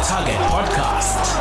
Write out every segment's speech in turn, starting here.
Target Podcast.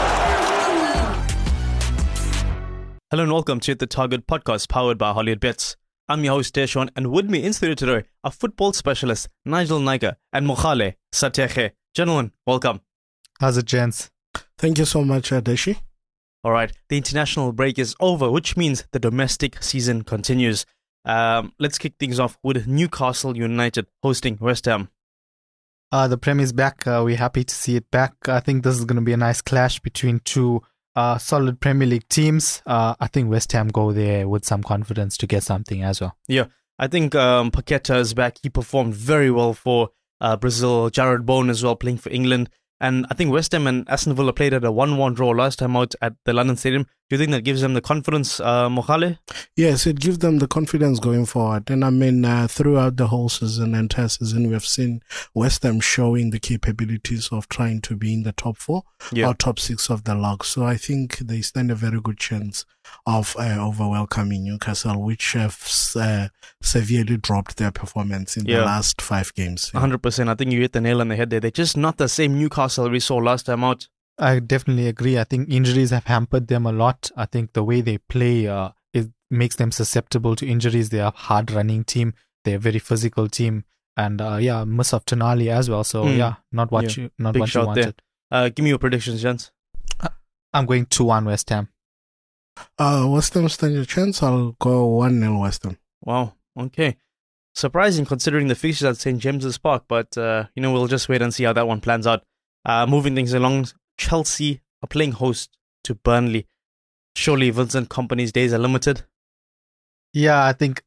Hello and welcome to the Target Podcast powered by Hollywood Bets. I'm your host Deshaun, and with me in studio today are football specialist Nigel Naika and Mohale Sateche. Gentlemen, welcome. How's it, gents? Thank you so much, Deshi. Alright, the international break is over, which means the domestic season continues. Let's kick things off with Newcastle United hosting West Ham. The Premier's back. We're happy to see it back. I think this is going to be a nice clash between two solid Premier League teams. I think West Ham go there with some confidence to get something as well. Yeah, I think Paqueta is back. He performed very well for Brazil. Jared Bowen as well, playing for England. And I think West Ham and Aston Villa played at a 1-1 draw last time out at the London Stadium. Do you think that gives them the confidence, Mohale? Yes, it gives them the confidence going forward. And I mean, throughout the whole season and entire season, we have seen West Ham showing the capabilities of trying to be in the top four or top six of the log. So I think they stand a very good chance of over welcoming Newcastle, which have severely dropped their performance in the last 5 games. 100%. I think you hit the nail on the head there. They're just not the same Newcastle we saw last time out. I definitely agree. I think injuries have hampered them a lot. I think the way they play it makes them susceptible to injuries. They are a hard-running team. They're a very physical team. And miss of Tonali as well. So not what you wanted. Give me your predictions, gents. I'm going 2-1 West Ham. West Ham stand a chance. I'll go 1-0 West Ham. Wow. Okay. Surprising considering the fixtures at St. James's Park, but we'll just wait and see how that one plans out. Moving things along, Chelsea are playing host to Burnley. Surely Vincent Kompany's days are limited. Yeah, I think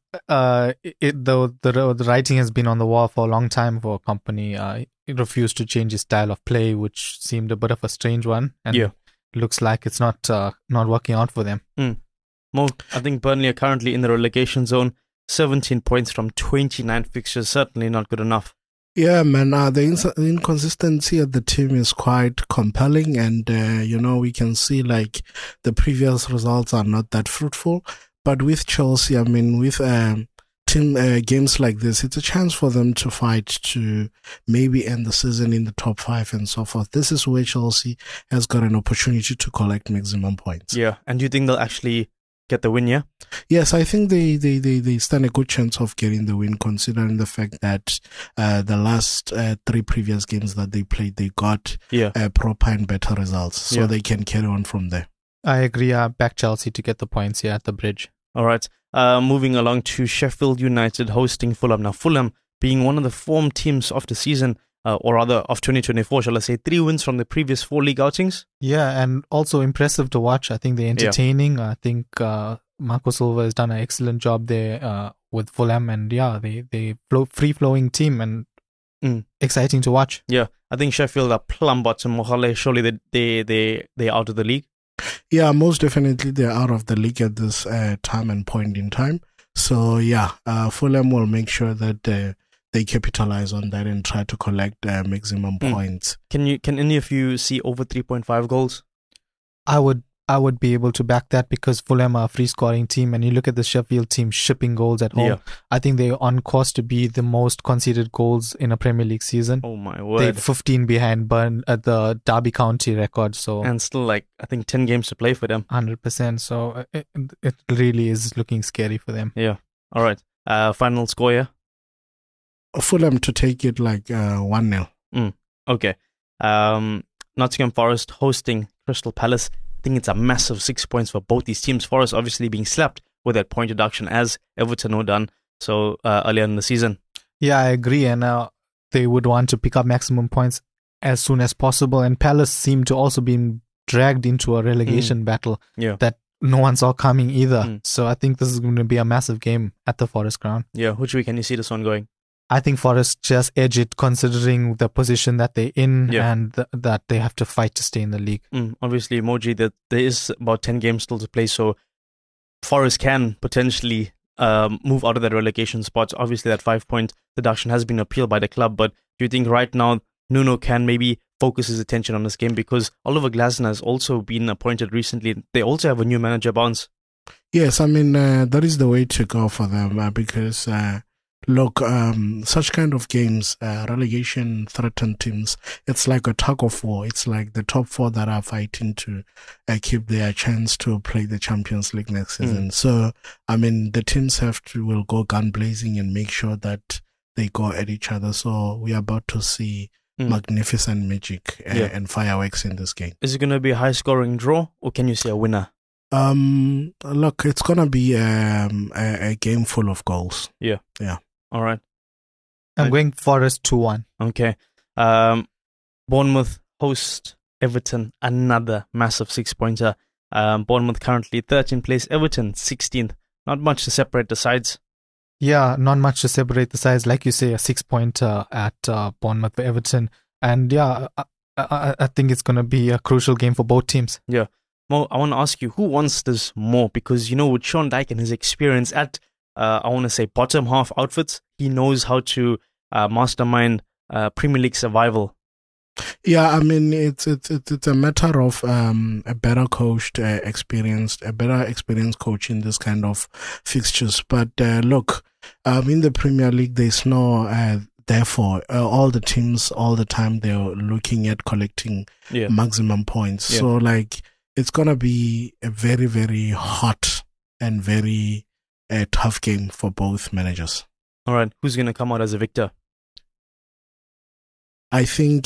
the writing has been on the wall for a long time for Kompany. He refused to change his style of play, which seemed a bit of a strange one. And looks like it's not working out for them. Mo, I think Burnley are currently in the relegation zone. 17 points from 29 fixtures, certainly not good enough. Yeah, man, the inconsistency of the team is quite compelling, and we can see like the previous results are not that fruitful. But with Chelsea, I mean, with team games like this, it's a chance for them to fight to maybe end the season in the top 5 and so forth. This is where Chelsea has got an opportunity to collect maximum points. Yeah, and do you think they'll actually get the win, yeah? Yes, I think they stand a good chance of getting the win, considering the fact that the last 3 previous games that they played, they got proper and better results. So they can carry on from there. I agree. Back Chelsea to get the points here at the bridge. All right. Moving along to Sheffield United hosting Fulham. Now, Fulham being one of the form teams of the season, or rather of 2024, shall I say, 3 wins from the previous 4 league outings. Yeah, and also impressive to watch. I think they're entertaining. I think Marco Silva has done an excellent job there with Fulham, and they free-flowing team and exciting to watch. Yeah, I think Sheffield are plumb bottom. Mohale, surely they're out of the league. Yeah, most definitely they're out of the league at this time and point in time. So Fulham will make sure that they capitalize on that and try to collect maximum points. Can any of you see over 3.5 goals? I would be able to back that because Fulham are a free scoring team, and you look at the Sheffield team shipping goals at home. Yeah. I think they're on course to be the most conceded goals in a Premier League season. Oh my word. They're 15 behind Burn at the Derby County record. So and still I think 10 games to play for them. 100%. So it really is looking scary for them. Yeah. All right. Final score here? Fulham to take it like 1-0. Okay. Nottingham Forest hosting Crystal Palace. I think it's a massive 6 points for both these teams. Forest obviously being slapped with that point deduction as Everton were done so earlier in the season. Yeah, I agree. And they would want to pick up maximum points as soon as possible. And Palace seem to also be dragged into a relegation battle that no one saw coming either. So I think this is going to be a massive game at the Forest ground. Yeah, which way can you see this one going? I think Forest just edge it considering the position that they're in and that they have to fight to stay in the league. Obviously, Moji, that there is about 10 games still to play, so Forest can potentially move out of that relegation spot. Obviously, that 5-point deduction has been appealed by the club, but do you think right now Nuno can maybe focus his attention on this game? Because Oliver Glasner has also been appointed recently. They also have a new manager bounce. Yes, I mean, that is the way to go for them because Look, such kind of games, relegation threatened teams, it's like a tug of war. It's like the top four that are fighting to keep their chance to play the Champions League next season. So, I mean, the teams will go gun blazing and make sure that they go at each other. So we are about to see magnificent magic and fireworks in this game. Is it going to be a high scoring draw, or can you see a winner? Look, it's gonna be a game full of goals. Yeah. All right. I'm going Forest 2-1. Okay. Bournemouth host Everton, another massive 6-pointer. Bournemouth currently 13th place, Everton 16th. Not much to separate the sides. Yeah, not much to separate the sides. Like you say, a 6-pointer at Bournemouth for Everton. And yeah, I think it's going to be a crucial game for both teams. Yeah. Mo, I want to ask you, who wants this more? Because, with Sean Dyche and his experience at, I want to say, bottom half outfits, he knows how to mastermind Premier League survival. Yeah, I mean, it's a matter of a better coached, experienced coach in this kind of fixtures. But look, in the Premier League, there's no... Therefore, all the teams, all the time, they're looking at collecting maximum points. Yeah. So, it's going to be a very, very hot and very tough game for both managers. All right. Who's going to come out as a victor? I think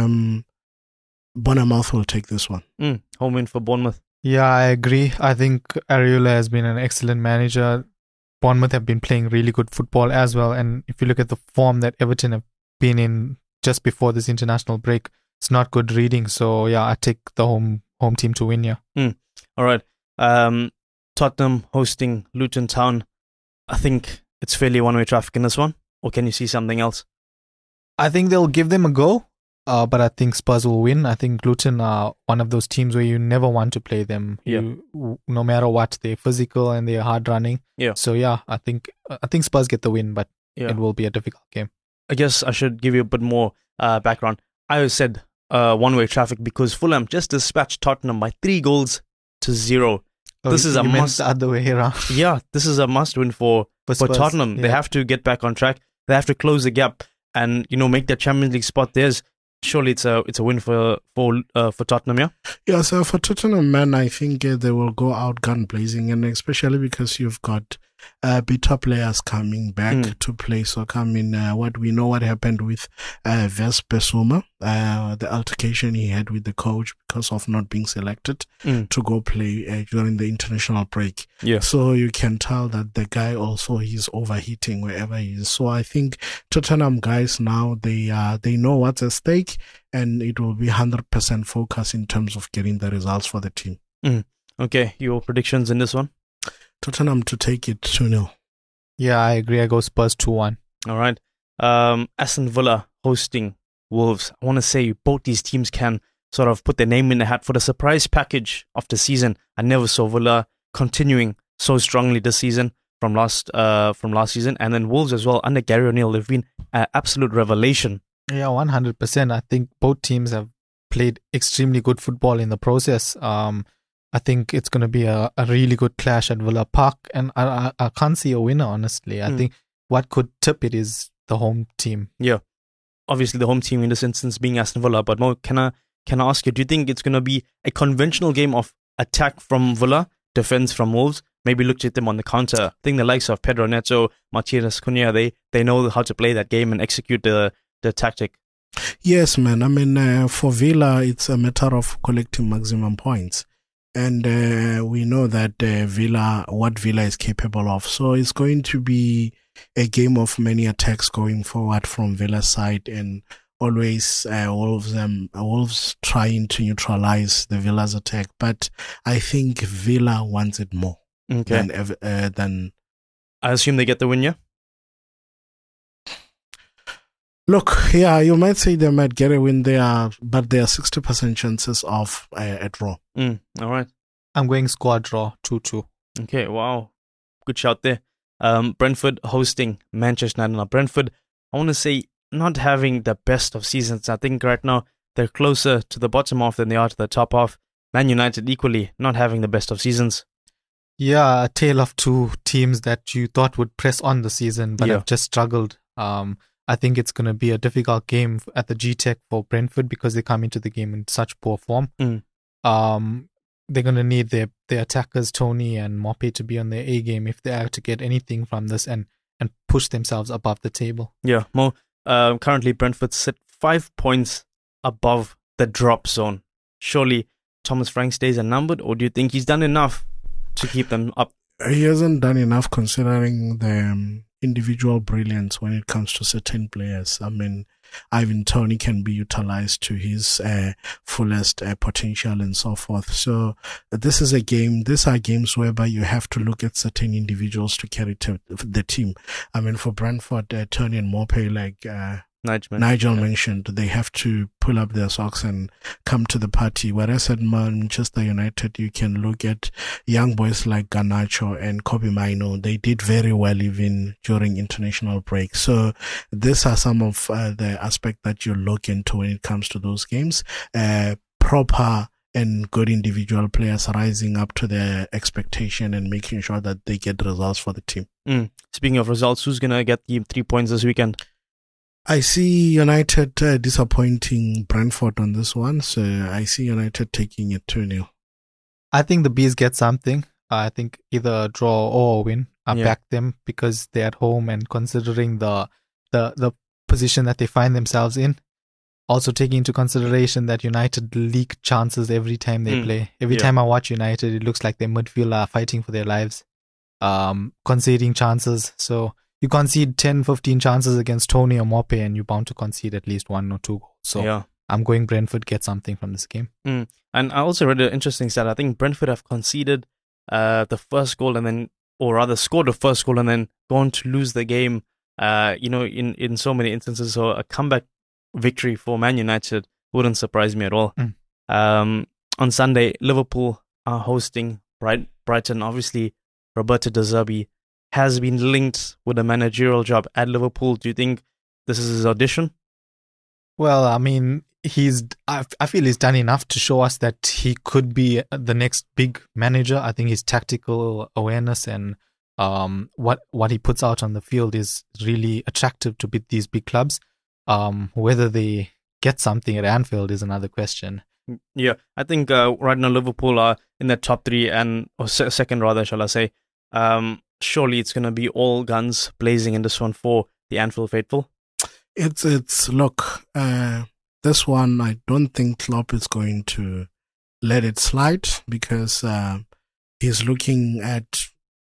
Bournemouth will take this one. Home win for Bournemouth. Yeah, I agree. I think Areola has been an excellent manager. Bournemouth have been playing really good football as well. And if you look at the form that Everton have been in just before this international break, it's not good reading. So, yeah, I take the home team to win, yeah. All right. Tottenham hosting Luton Town. I think it's fairly one-way traffic in this one. Or can you see something else? I think they'll give them a go. But I think Spurs will win. I think Luton are one of those teams where you never want to play them. Yeah. No matter what, they're physical and they're hard running. Yeah. So yeah, I think Spurs get the win, but it will be a difficult game. I guess I should give you a bit more background. I said one-way traffic because Fulham just dispatched Tottenham by 3-0. This is a must. The other way around. Yeah, this is a must-win for Tottenham. Yeah. They have to get back on track. They have to close the gap and make that Champions League spot theirs. Surely it's a win for Tottenham, yeah? Yeah, so for Tottenham, man, I think they will go out gun blazing, and especially because you've got beta players coming back to play. So what happened with Wes Bissouma, the altercation he had with the coach because of not being selected to go play during the international break. Yeah. So you can tell that the guy also he's overheating wherever he is. So I think Tottenham guys now they know what's at stake, and it will be 100% focus in terms of getting the results for the team. Okay, your predictions in this one? Tottenham to take it 2-0. Yeah, I agree. I go Spurs 2-1. All right. Aston Villa hosting Wolves. I want to say both these teams can sort of put their name in the hat for the surprise package of the season. I never saw Villa continuing so strongly this season from last season, and then Wolves as well under Gary O'Neill. They've been an absolute revelation. Yeah, 100%. I think both teams have played extremely good football in the process. I think it's going to be a really good clash at Villa Park, and I can't see a winner, honestly. I think what could tip it is the home team. Yeah, obviously the home team in this instance being Aston Villa. But Mo, can I ask you, do you think it's going to be a conventional game of attack from Villa, defense from Wolves? Maybe look at them on the counter. I think the likes of Pedro Neto, Martinez Cunha, they know how to play that game and execute the tactic. Yes, man. I mean, for Villa, it's a matter of collecting maximum points. And we know that what Villa is capable of. So it's going to be a game of many attacks going forward from Villa's side, and always Wolves trying to neutralize the Villa's attack. But I think Villa wants it more than. I assume they get the win, yeah? Look, yeah, you might say they might get a win there, but there are 60% chances of a draw. All right. I'm going score draw 2-2. Okay, wow. Good shout there. Brentford hosting Manchester United. Now, Brentford, I want to say, not having the best of seasons. I think right now they're closer to the bottom half than they are to the top half. Man United equally not having the best of seasons. Yeah, a tale of two teams that you thought would press on the season, but Yeah. have just struggled. I think it's going to be a difficult game at the G-Tech for Brentford because they come into the game in such poor form. Mm. They're going to need their attackers, Tony and Mope, to be on their A game if they are to get anything from this and push themselves above the table. Yeah, Mo, currently Brentford sit 5 points above the drop zone. Surely Thomas Frank's days are numbered, or do you think he's done enough to keep them up? He hasn't done enough considering the individual brilliance when it comes to certain players. I mean, Ivan Toney can be utilized to his fullest potential and so forth. So these are games whereby you have to look at certain individuals to carry the team. I mean, for Brentford, Toney and Mope, like Nigel mentioned, they have to pull up their socks and come to the party. Whereas at Manchester United, you can look at young boys like Garnacho and Kobe Mainoo. They did very well even during international break. So these are some of the aspects that you look into when it comes to those games. Proper and good individual players rising up to their expectation and making sure that they get results for the team. Speaking of results, who's going to get the 3 points this weekend? I see United disappointing Brentford on this one, so I see United taking it 2-0. I think the Bees get something. I think either a draw or a win. I back them because they're at home, and considering the position that they find themselves in, also taking into consideration that United leak chances every time they play. Every time I watch United, it looks like their midfield are fighting for their lives, conceding chances. So you concede 10, 15 chances against Tony or Mope, and you're bound to concede at least 1 or 2 goals. So I'm going Brentford get something from this game. And I also read an interesting stat. I think Brentford have conceded the first goal or rather scored the first goal and then gone to lose the game, in so many instances. So a comeback victory for Man United wouldn't surprise me at all. On Sunday, Liverpool are hosting Brighton. Obviously, Roberto De Zerbi has been linked with a managerial job at Liverpool. Do you think this is his audition? Well, I mean, I feel he's done enough to show us that he could be the next big manager. I think his tactical awareness and what he puts out on the field is really attractive to beat these big clubs. Whether they get something at Anfield is another question. Yeah, I think right now Liverpool are in the top 3 or second rather, shall I say. Surely it's going to be all guns blazing in this one for the Anfield faithful. Look, this one, I don't think Klopp is going to let it slide because he's looking at,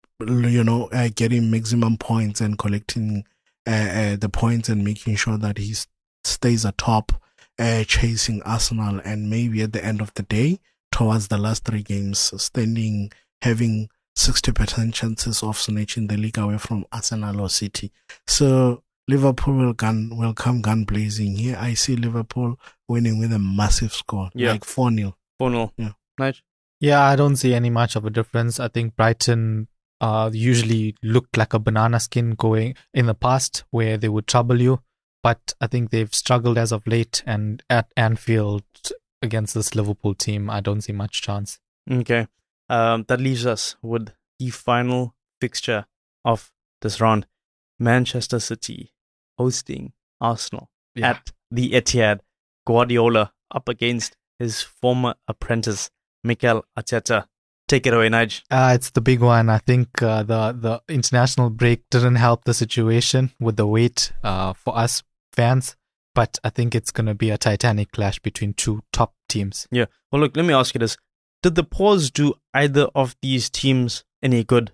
getting maximum points and collecting the points and making sure that he stays atop, chasing Arsenal, and maybe at the end of the day, towards the last 3 games, having 60% chances of snatching the league away from Arsenal or City. So Liverpool will come gun blazing here. I see Liverpool winning with a massive score, like 4-0. 4-0. Yeah. Nice. Yeah, I don't see any much of a difference. I think Brighton usually looked like a banana skin going in the past where they would trouble you. But I think they've struggled as of late, and at Anfield against this Liverpool team, I don't see much chance. Okay. That leaves us with the final fixture of this round. Manchester City hosting Arsenal at the Etihad. Guardiola up against his former apprentice, Mikel Arteta. Take it away, Nige. It's the big one. I think the international break didn't help the situation with the wait for us fans. But I think it's going to be a titanic clash between 2 top teams. Yeah. Well, look, let me ask you this. Did the pause do either of these teams any good?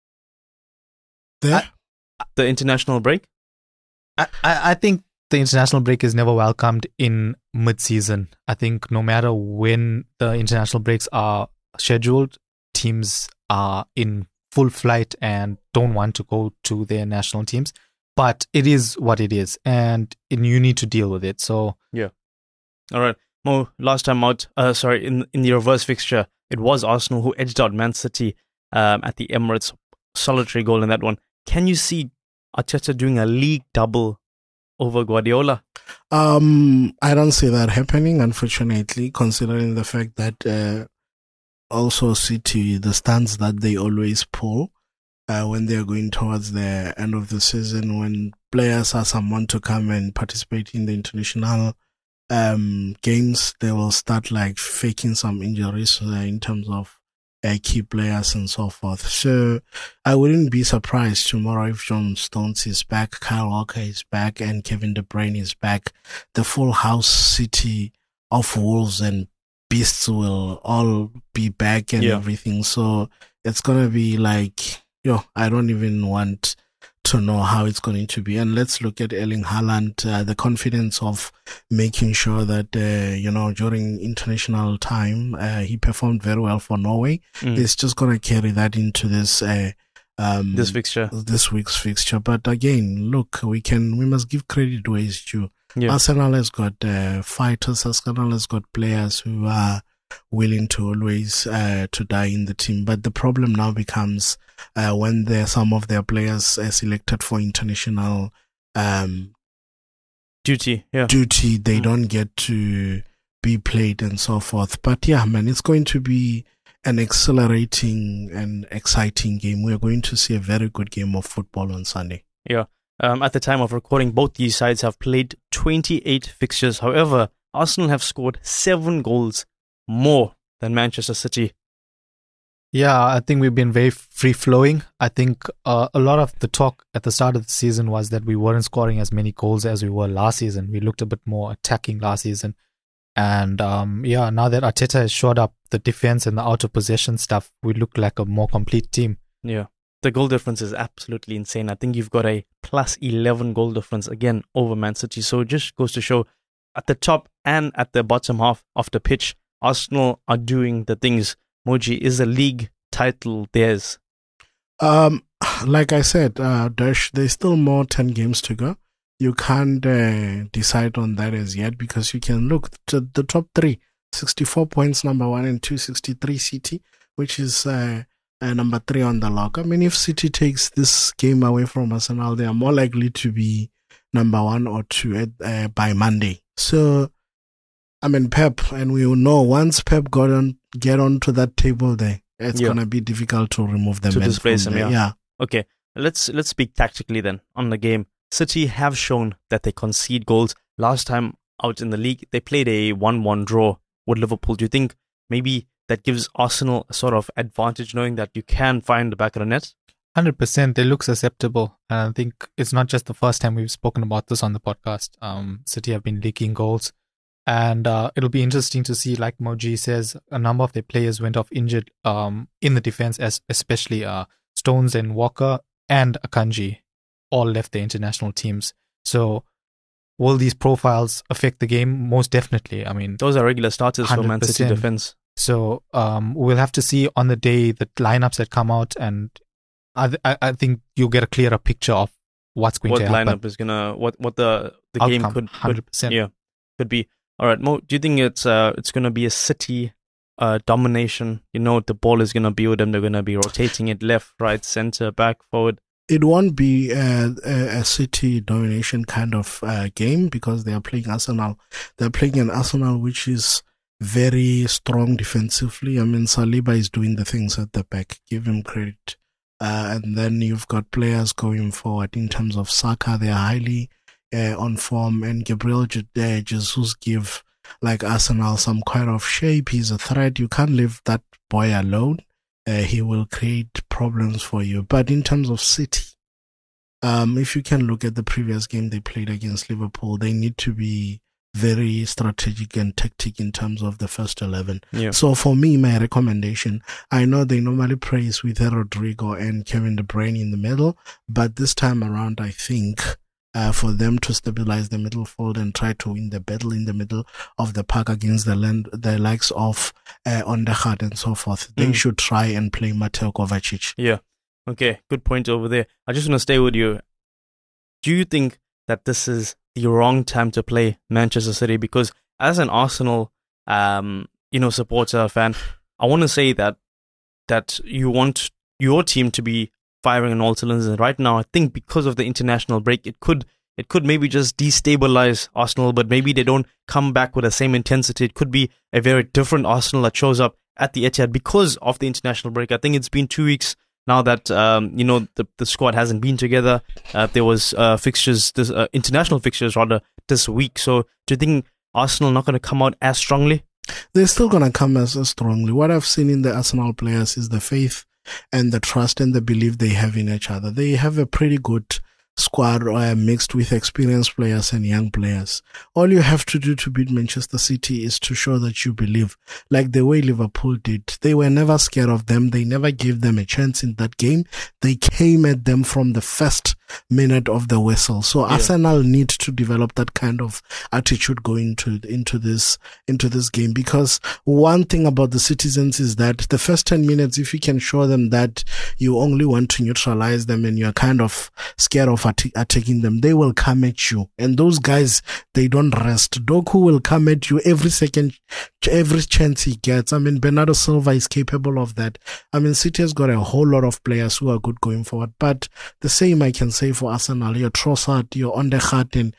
The international break? I think the international break is never welcomed in mid-season. I think no matter when the international breaks are scheduled, teams are in full flight and don't want to go to their national teams. But it is what it is, and you need to deal with it. So yeah. All right. Mo, last time out, in the reverse fixture, it was Arsenal who edged out Man City at the Emirates. Solitary goal in that one. Can you see Arteta doing a league double over Guardiola? I don't see that happening, unfortunately, considering the fact that also City, the stance that they always pull when they're going towards the end of the season, when players are someone to come and participate in the international games, they will start like faking some injuries in terms of key players and so forth. So I wouldn't be surprised tomorrow if John Stones is back, Kyle Walker is back, and Kevin De Bruyne is back. The full house City of Wolves and Beasts will all be back and everything. So it's gonna be like, I don't even want to know how it's going to be. And let's look at Erling Haaland, the confidence of making sure that, during international time, he performed very well for Norway. It's just going to carry that into this week's fixture. But again, look, we must give credit where it's due. Yeah. Arsenal has got fighters. Arsenal has got players who are willing to always to die in the team. But the problem now becomes when some of their players selected for international duty, they don't get to be played and so forth. But yeah, man, it's going to be an exhilarating and exciting game. We're going to see a very good game of football on Sunday. Yeah. At the time of recording, both these sides have played 28 fixtures. However, Arsenal have scored 7 goals more than Manchester City. Yeah, I think we've been very free-flowing. I think a lot of the talk at the start of the season was that we weren't scoring as many goals as we were last season. We looked a bit more attacking last season. And now that Arteta has shored up the defense and the out of possession stuff, we look like a more complete team. Yeah, the goal difference is absolutely insane. I think you've got a plus 11 goal difference again over Man City. So it just goes to show at the top and at the bottom half of the pitch, Arsenal are doing the things. Moji, is the league title theirs? Like I said, Dash, there's still more 10 games to go. You can't decide on that as yet because you can look to the top 3. 64 points, number 1 and 2, 63 City, which is number 3 on the log. I mean, if City takes this game away from Arsenal, they are more likely to be number 1 or 2 by Monday. So, I mean, Pep, and we will know once Pep get on to that table there, it's going to be difficult to remove them. To displace them, yeah. Okay, let's speak tactically then on the game. City have shown that they concede goals. Last time out in the league, they played a 1-1 draw with Liverpool. Do you think maybe that gives Arsenal a sort of advantage knowing that you can find the back of the net? 100%. They look susceptible. And I think it's not just the first time we've spoken about this on the podcast. City have been leaking goals. And it'll be interesting to see, like Moji says, a number of their players went off injured in the defense, especially Stones and Walker and Akanji all left the international teams. So will these profiles affect the game? Most definitely. I mean, those are regular starters 100%. For Man City defense. So we'll have to see on the day the lineups that come out, and I think you'll get a clearer picture of what's going to happen. What lineup is gonna what the game could 100%. Could be. All right, Mo, do you think it's going to be a City domination? The ball is going to be with them. They're going to be rotating it left, right, center, back, forward. It won't be a City domination kind of game because they are playing Arsenal. They're playing an Arsenal which is very strong defensively. I mean, Saliba is doing the things at the back. Give him credit. And then you've got players going forward in terms of Saka. They are highly on form, and Gabriel Jesus give like Arsenal some kind of shape. He's a threat. You can't leave that boy alone. He will create problems for you. But in terms of City, if you can look at the previous game they played against Liverpool, they need to be very strategic and tactic in terms of the first 11. Yeah. So for me, my recommendation, I know they normally praise with Rodrigo and Kevin De Bruyne in the middle, but this time around, I think for them to stabilize the middle fold and try to win the battle in the middle of the park against the likes of Ondegard and so forth, they should try and play Mateo Kovacic. Yeah. Okay, good point over there. I just want to stay with you. Do you think that this is the wrong time to play Manchester City? Because as an Arsenal, supporter, fan, I want to say that you want your team to be firing on all cylinders. And right now, I think because of the international break, it could maybe just destabilize Arsenal, but maybe they don't come back with the same intensity. It could be a very different Arsenal that shows up at the Etihad because of the international break. I think it's been 2 weeks now that the squad hasn't been together. There was fixtures, international fixtures rather, this week. So do you think Arsenal not going to come out as strongly? They're still going to come as strongly. What I've seen in the Arsenal players is the faith and the trust and the belief they have in each other. They have a pretty good squad mixed with experienced players and young players. All you have to do to beat Manchester City is to show that you believe, like the way Liverpool did. They were never scared of them. They never gave them a chance in that game. They came at them from the first minute of the whistle. So Arsenal need to develop that kind of attitude going into this game, because one thing about the citizens is that the first 10 minutes, if you can show them that you only want to neutralize them and you're kind of scared of attacking them, they will come at you. And those guys, they don't rest. Doku will come at you every second, every chance he gets. I mean, Bernardo Silva is capable of that. I mean, City has got a whole lot of players who are good going forward, but the same I can say for Arsenal, your Trossard, your Ondergaard, and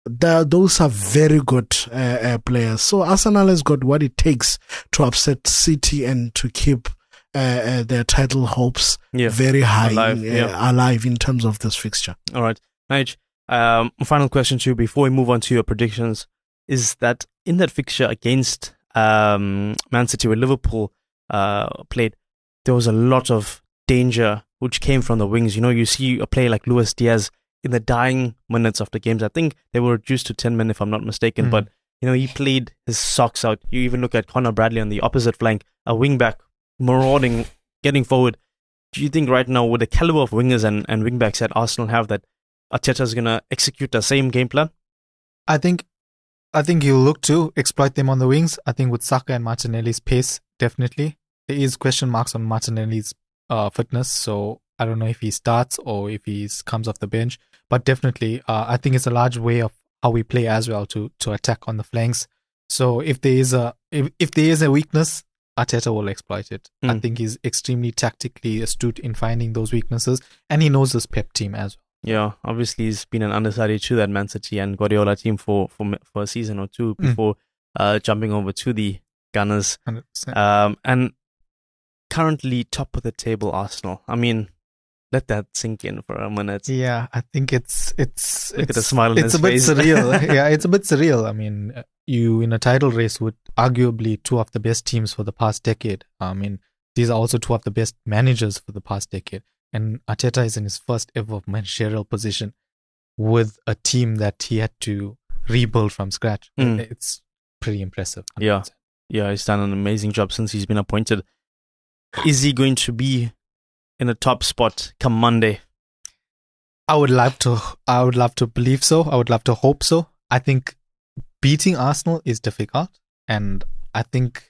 those are very good players. So Arsenal has got what it takes to upset City and to keep their title hopes very high, alive in terms of this fixture. All right, Nige, final question to you before we move on to your predictions is that in that fixture against Man City where Liverpool played, there was a lot of danger which came from the wings. You know, you see a player like Luis Diaz in the dying minutes of the games. I think they were reduced to 10 men if I'm not mistaken, but you know, he played his socks out. You even look at Conor Bradley on the opposite flank, a wing-back marauding, getting forward. Do you think right now, with the caliber of wingers and wing-backs that Arsenal have, that Arteta is going to execute the same game plan? I think he'll look to exploit them on the wings. I think with Saka and Martinelli's pace, definitely. There is question marks on Martinelli's fitness, so I don't know if he starts or if he comes off the bench. But definitely, I think it's a large way of how we play as well to attack on the flanks. So if there is a weakness, Arteta will exploit it. I think he's extremely tactically astute in finding those weaknesses, and he knows this Pep team as well. Yeah, obviously he's been an understudy to that Man City and Guardiola team for a season or two before jumping over to the Gunners. 100%. And currently top of the table Arsenal. I mean, let that sink in for a minute. Yeah, I think it's look at the smile on his face. It's a bit surreal. Yeah, it's a bit surreal. I mean, you in a title race with arguably two of the best teams for the past decade. I mean, these are also two of the best managers for the past decade. And Arteta is in his first ever managerial position with a team that he had to rebuild from scratch. It's pretty impressive. 100%. Yeah, he's done an amazing job since he's been appointed. Is he going to be in a top spot come Monday? I would love to believe so. I would love to hope so. I think beating Arsenal is difficult, and I think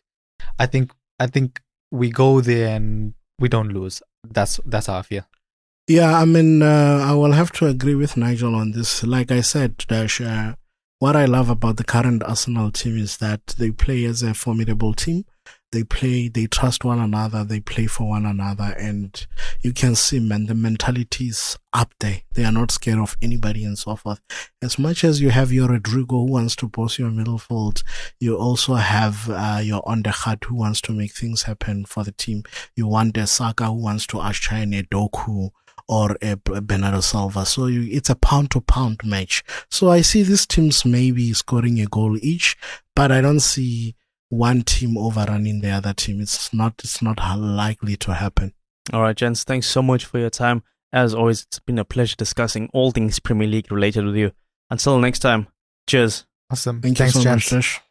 we go there and we don't lose. That's how I feel. Yeah, I mean, I will have to agree with Nigel on this. Like I said, Dash, what I love about the current Arsenal team is that they play as a formidable team. They trust one another, they play for one another, and you can see, man, the mentality is up there. They are not scared of anybody and so forth. As much as you have your Rodrigo who wants to boss your midfield, you also have your Ondergaard who wants to make things happen for the team. You want a Saka who wants to usher in a Doku or a Bernardo Silva. So it's a pound-to-pound match. So I see these teams maybe scoring a goal each, but I don't see one team overrunning the other team. It's not likely to happen. All right, gents, thanks so much for your time. As always, it's been a pleasure discussing all things Premier League related with you. Until next time, cheers. Awesome. Thanks you so gents. much, Tish.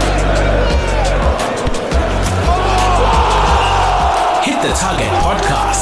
Hit the Target Podcast.